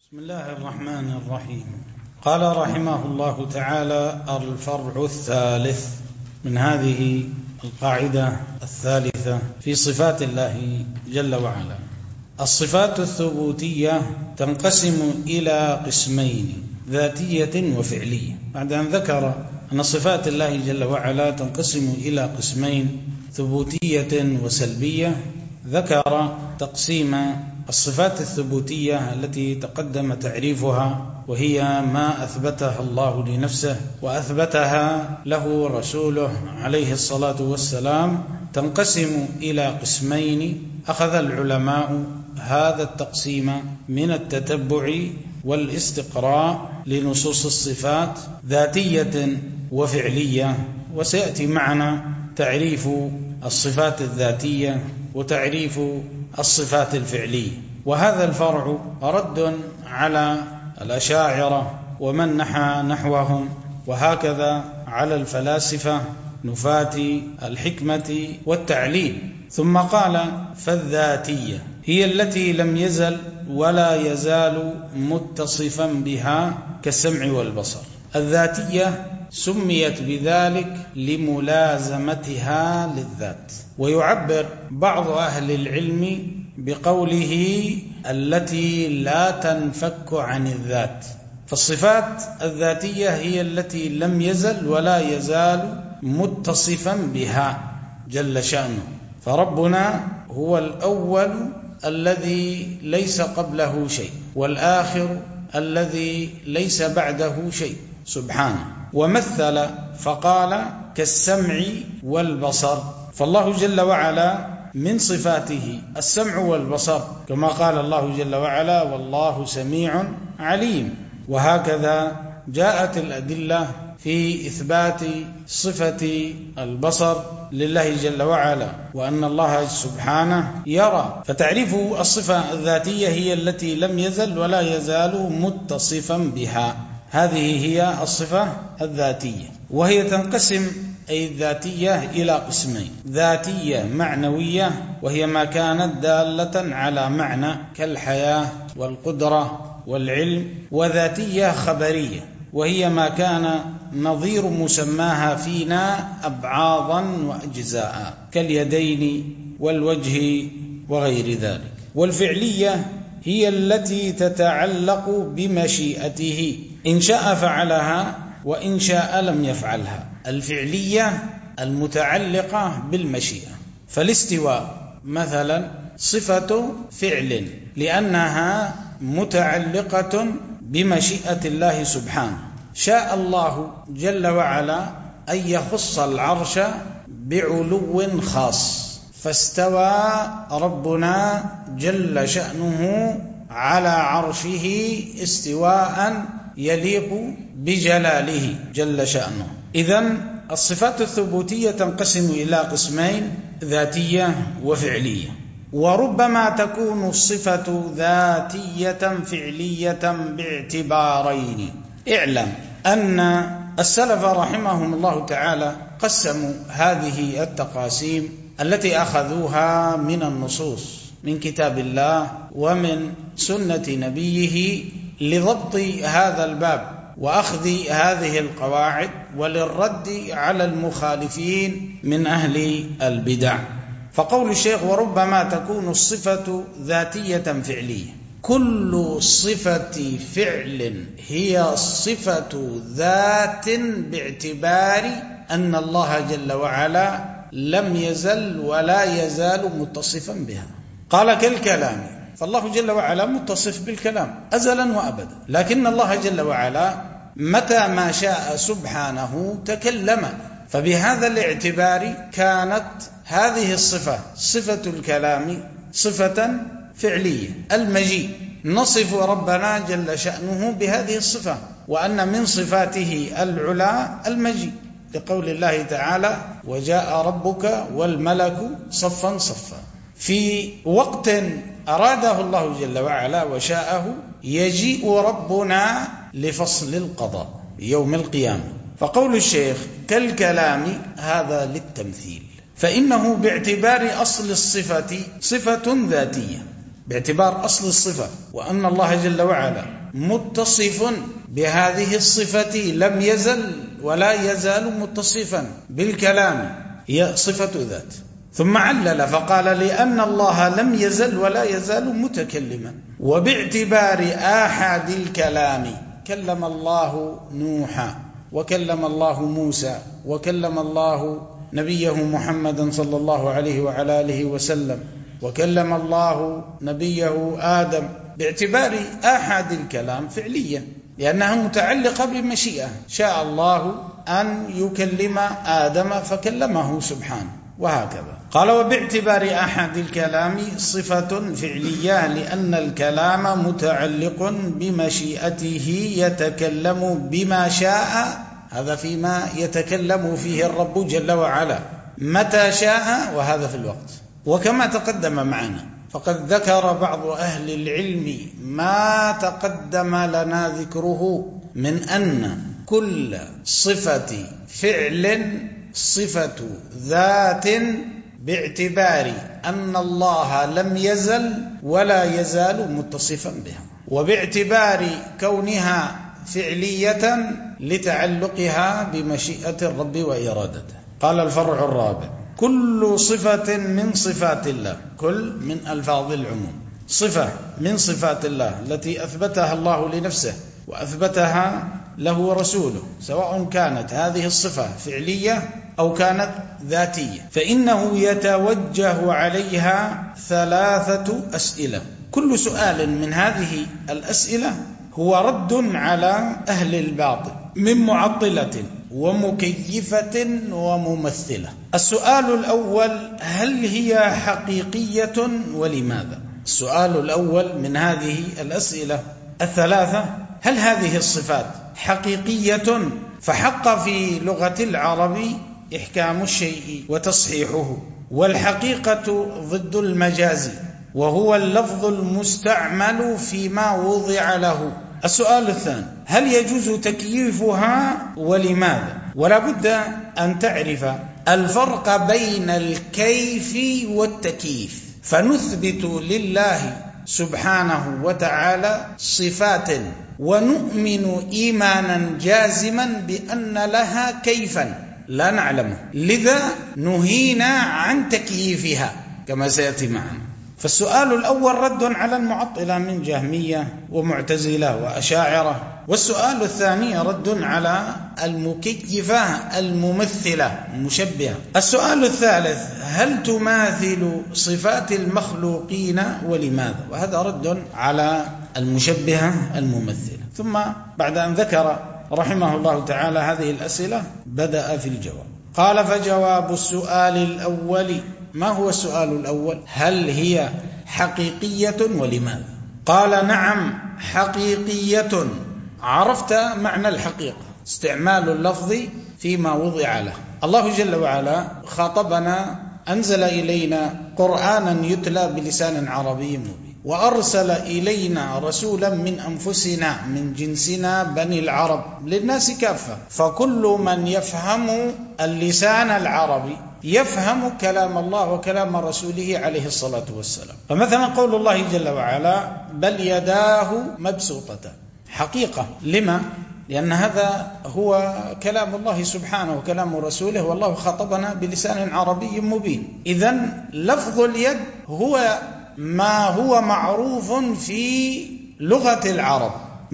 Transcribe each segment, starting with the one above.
بسم الله الرحمن الرحيم. قال رحمه الله تعالى: الفرع الثالث من هذه القاعدة الثالثة في صفات الله جل وعلا. الصفات الثبوتية تنقسم إلى قسمين: ذاتية وفعلية. بعد أن ذكر أن صفات الله جل وعلا تنقسم إلى قسمين: ثبوتية وسلبية، ذكر تقسيم الصفات الثبوتية التي تقدم تعريفها، وهي ما أثبتها الله لنفسه وأثبتها له رسوله عليه الصلاة والسلام. تنقسم إلى قسمين. أخذ العلماء هذا التقسيم من التتبع والاستقراء لنصوص الصفات: ذاتية وفعلية. وسيأتي معنا تعريف الصفات الذاتية وتعريف الصفات الفعلية. وهذا الفرع رد على الأشاعرة ومن نحى نحوهم، وهكذا على الفلاسفة نفاة الحكمة والتعليل. ثم قال: فالذاتية هي التي لم يزل ولا يزال متصفا بها كالسمع والبصر. الذاتية سميت بذلك لملازمتها للذات. ويعبر بعض أهل العلم بقوله: التي لا تنفك عن الذات. فالصفات الذاتية هي التي لم يزل ولا يزال متصفا بها جل شأنه. فربنا هو الأول الذي ليس قبله شيء، والآخر الذي ليس بعده شيء سبحانه. ومثل فقال: كالسمع والبصر. فالله جل وعلا من صفاته السمع والبصر، كما قال الله جل وعلا: والله سميع عليم. وهكذا جاءت الأدلة في إثبات صفة البصر لله جل وعلا، وأن الله سبحانه يرى. فتعريف الصفة الذاتية هي التي لم يزل ولا يزال متصفا بها. هذه هي الصفة الذاتية. وهي تنقسم أي الذاتية إلى قسمين: ذاتية معنوية، وهي ما كانت دالة على معنى كالحياة والقدرة والعلم. وذاتية خبرية، وهي ما كان نظير مسماها فينا أبعاضا وأجزاء كاليدين والوجه وغير ذلك. والفعلية هي التي تتعلق بمشيئته، إن شاء فعلها وإن شاء لم يفعلها. الفعلية المتعلقة بالمشيئة. فالاستواء مثلا صفة فعل، لأنها متعلقة بمشيئة الله سبحانه. شاء الله جل وعلا أن يخص العرش بعلو خاص، فاستوى ربنا جل شأنه على عرشه استواء يليق بجلاله جل شأنه. إذن الصفات الثبوتية تنقسم إلى قسمين: ذاتية وفعلية. وربما تكون الصفة ذاتية فعلية باعتبارين. اعلم أن السلف رحمهم الله تعالى قسموا هذه التقاسيم التي أخذوها من النصوص من كتاب الله ومن سنة نبيه لضبط هذا الباب وأخذ هذه القواعد، وللرد على المخالفين من أهل البدع. فقول الشيخ: وربما تكون الصفة ذاتية فعلية. كل صفة فعل هي صفة ذات باعتبار أن الله جل وعلا لم يزل ولا يزال متصفا بها. قال: كالكلام. فالله جل وعلا متصف بالكلام أزلا وأبدا، لكن الله جل وعلا متى ما شاء سبحانه تكلم. فبهذا الاعتبار كانت هذه الصفة، صفة الكلام، صفة فعلية. المجيء نصف ربنا جل شأنه بهذه الصفة، وأن من صفاته العلا المجيء، لقول الله تعالى: وجاء ربك والملك صفا صفا. في وقت أراده الله جل وعلا وشاءه يجيء ربنا لفصل القضاء يوم القيامة. فقول الشيخ: كالكلام، هذا للتمثيل، فإنه باعتبار أصل الصفة صفة ذاتية، باعتبار أصل الصفة، وأن الله جل وعلا متصف بهذه الصفة لم يزل ولا يزال متصفا بالكلام، هي صفة ذات. ثم علل فقال لأن الله لم يزل ولا يزال متكلما، وباعتبار آحاد الكلام كلم الله نوحا، وكلم الله موسى، وكلم الله نبيه محمدا صلى الله عليه وعلى آله وسلم، وكلم الله نبيه آدم، باعتبار آحاد الكلام فعليا لأنها متعلقة بمشيئة، شاء الله أن يكلم آدم فكلمه سبحانه، وهكذا. قال وباعتبار أحد الكلام صفة فعلية لأن الكلام متعلق بمشيئته يتكلم بما شاء، هذا فيما يتكلم فيه الرب جل وعلا متى شاء، وهذا في الوقت. وكما تقدم معنا فقد ذكر بعض أهل العلم ما تقدم لنا ذكره من أن كل صفة فعل صفة ذات باعتبار أن الله لم يزل ولا يزال متصفا بها، وباعتبار كونها فعلية لتعلقها بمشيئة الرب وإرادته. قال الفرع الرابع: كل صفة من صفات الله، كل من ألفاظ العموم، صفة من صفات الله التي أثبتها الله لنفسه وأثبتها له رسوله، سواء كانت هذه الصفة فعلية أو كانت ذاتية، فإنه يتوجه عليها ثلاثة أسئلة. كل سؤال من هذه الأسئلة هو رد على أهل الباطل من معطلة ومكيفة وممثلة. السؤال الأول: هل هي حقيقية ولماذا؟ السؤال الأول من هذه الأسئلة الثلاثة: هل هذه الصفات حقيقية؟ فحق في لغة العرب إحكام الشيء وتصحيحه، والحقيقة ضد المجاز، وهو اللفظ المستعمل فيما وضع له. السؤال الثاني: هل يجوز تكييفها ولماذا؟ ولا بد أن تعرف الفرق بين الكيف والتكييف، فنثبت لله سبحانه وتعالى صفات ونؤمن إيمانا جازما بأن لها كيفا لا نعلمه، لذا نهينا عن تكييفها كما سيأتي معنا. فالسؤال الأول رد على المعطلة من جهمية ومعتزلة وأشاعرة، والسؤال الثاني رد على المكيفة الممثلة المشبهة. السؤال الثالث: هل تماثل صفات المخلوقين ولماذا؟ وهذا رد على المشبهة الممثلة. ثم بعد أن ذكر رحمه الله تعالى هذه الأسئلة بدأ في الجواب. قال: فجواب السؤال الأول. ما هو السؤال الأول؟ هل هي حقيقية ولماذا؟ قال: نعم حقيقية. عرفت معنى الحقيقة، استعمال اللفظ فيما وضع له. الله جل وعلا خاطبنا، أنزل إلينا قرآنا يتلى بلسان عربي مبين، وأرسل إلينا رسولا من أنفسنا من جنسنا بني العرب للناس كافة، فكل من يفهم اللسان العربي يفهم كلام الله وكلام رسوله عليه الصلاة والسلام. فمثلا قول الله جل وعلا: بل يداه مبسوطتان، حقيقة. لما؟ لأن هذا هو كلام الله سبحانه وكلام رسوله، والله خاطبنا بلسان عربي مبين. إذن لفظ اليد هو ما هو معروف في لغة العرب،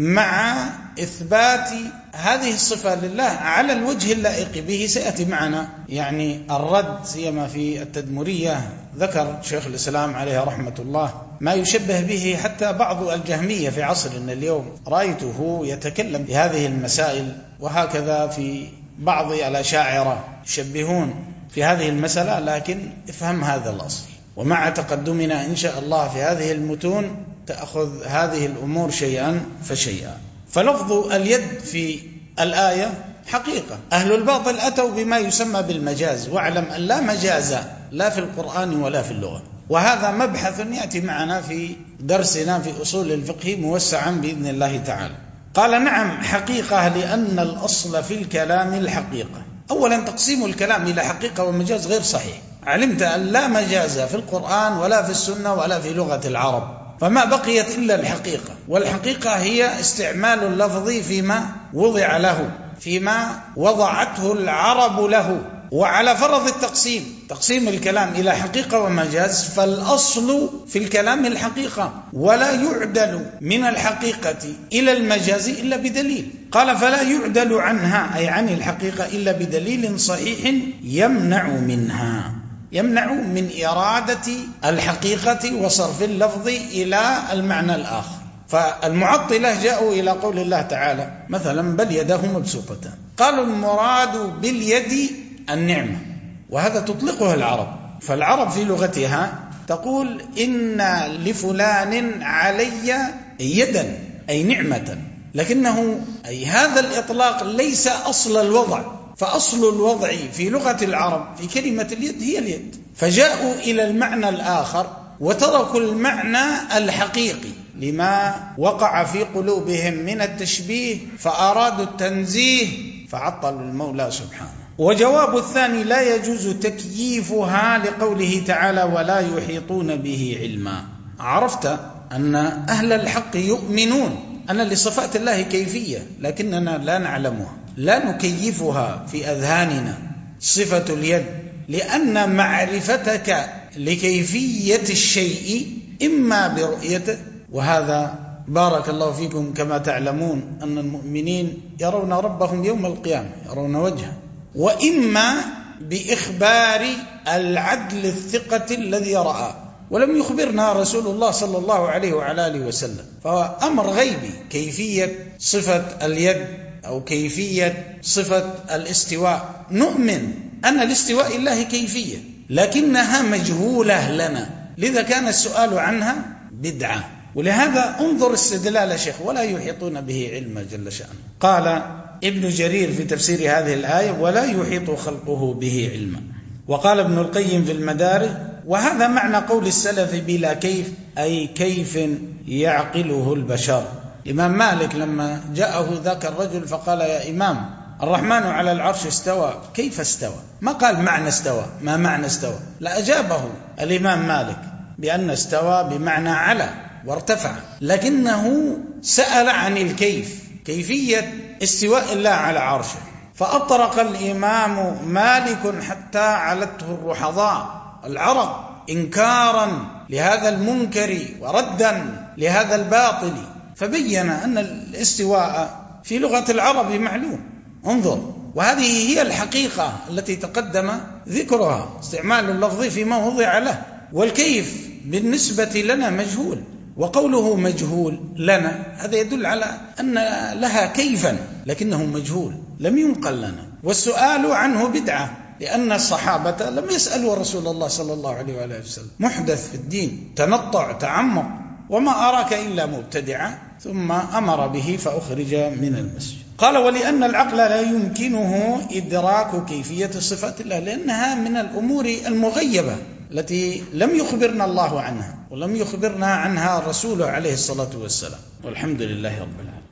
مع إثبات هذه الصفة لله على الوجه اللائق به. سيأتي معنا يعني الرد، سيما في التدمرية ذكر شيخ الإسلام عليه رحمة الله ما يشبه به حتى بعض الجهمية في عصرنا اليوم، رأيته يتكلم بهذه المسائل، وهكذا في بعض الأشاعرة يشبهون في هذه المسألة. لكن افهم هذا الأصل، ومع تقدمنا إن شاء الله في هذه المتون تأخذ هذه الأمور شيئا فشيئا. فلفظ اليد في الآية حقيقة. أهل الباطل أتوا بما يسمى بالمجاز، واعلم أن لا مجاز لا في القرآن ولا في اللغة، وهذا مبحث يأتي معنا في درسنا في أصول الفقه موسعا بإذن الله تعالى. قال: نعم حقيقة، لأن الأصل في الكلام الحقيقة. أولا تقسيم الكلام إلى حقيقة ومجاز غير صحيح. علمت أن لا مجاز في القرآن ولا في السنة ولا في لغة العرب، فما بقيت إلا الحقيقة، والحقيقة هي استعمال اللفظ فيما وضع له، فيما وضعته العرب له. وعلى فرض تقسيم الكلام إلى حقيقة ومجاز، فالأصل في الكلام الحقيقة، ولا يعدل من الحقيقة إلى المجاز إلا بدليل. قال فلا يعدل عنها، أي عن الحقيقة، إلا بدليل صحيح يمنع منها، يمنع من إرادة الحقيقة وصرف اللفظ إلى المعنى الآخر. فالمعطلة جاءوا إلى قول الله تعالى مثلا بل يداه مبسوطتان، قالوا المراد باليد النعمة، وهذا تطلقها العرب. فالعرب في لغتها تقول إن لفلان علي يدا، أي نعمة، لكنه أي هذا الإطلاق ليس أصل الوضع، فأصل الوضع في لغة العرب في كلمة اليد هي اليد، فجاءوا إلى المعنى الآخر وتركوا المعنى الحقيقي لما وقع في قلوبهم من التشبيه، فأرادوا التنزيه فعطلوا المولى سبحانه. وجواب الثاني لا يجوز تكييفها لقوله تعالى ولا يحيطون به علما. عرفت أن أهل الحق يؤمنون أن لصفات الله كيفية، لكننا لا نعلمها، لا نكيفها في أذهاننا صفة اليد، لأن معرفتك لكيفية الشيء إما برؤيته، وهذا بارك الله فيكم كما تعلمون أن المؤمنين يرون ربهم يوم القيامة، يرون وجهه، وإما بإخبار العدل الثقة الذي رأى، ولم يخبرنا رسول الله صلى الله عليه وعلى آله وسلم، فهو أمر غيبي كيفية صفة اليد أو كيفية صفة الاستواء. نؤمن أن الاستواء الله كيفية لكنها مجهولة لنا، لذا كان السؤال عنها بدعة. ولهذا انظر استدلال الشيخ ولا يحيطون به علما جل شأنه. قال ابن جرير في تفسير هذه الآية ولا يحيط خلقه به علما. وقال ابن القيم في المدارج وهذا معنى قول السلف بلا كيف، أي كيف يعقله البشر. الإمام مالك لما جاءه ذاك الرجل فقال يا إمام الرحمن على العرش استوى، كيف استوى؟ ما قال معنى استوى، ما معنى استوى، لا، أجابه الإمام مالك بأن استوى بمعنى على وارتفع، لكنه سأل عن الكيف، كيفية استواء الله على عرشه، فأطرق الإمام مالك حتى علته الرحضاء العرب إنكارا لهذا المنكر وردا لهذا الباطل، فبين أن الاستواء في لغة العرب معلوم. انظر، وهذه هي الحقيقة التي تقدم ذكرها، استعمال اللفظ فيما وضع له، والكيف بالنسبة لنا مجهول، وقوله مجهول لنا هذا يدل على أن لها كيفا لكنه مجهول لم ينقل لنا، والسؤال عنه بدعة، لأن الصحابة لم يسألوا رسول الله صلى الله عليه وآله وسلم، محدث في الدين، تنطع تعمق، وما أراك إلا مبتدعا، ثم أمر به فأخرج من المسجد. قال ولأن العقل لا يمكنه إدراك كيفية صفات الله، لأنها من الأمور المغيبة التي لم يخبرنا الله عنها ولم يخبرنا عنها رسوله عليه الصلاة والسلام. والحمد لله رب العالمين.